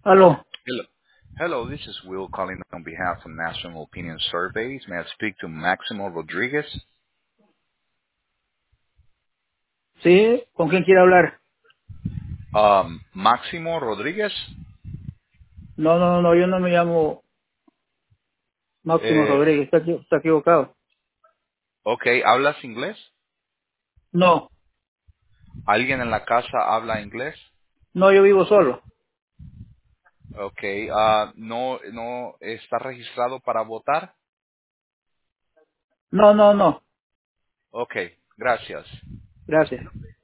Aló. Hello. Hello, this is Will calling on behalf of National Opinion Surveys. May I speak to Máximo Rodríguez? ¿Sí? ¿Con quién quiere hablar? Máximo Rodríguez. No, yo no me llamo Máximo Eh, Rodríguez, está equivocado. ok, ¿hablas inglés? No, ¿Alguien en la casa habla inglés? no, yo vivo solo. Ok, no está registrado para votar? No, Ok, gracias. gracias.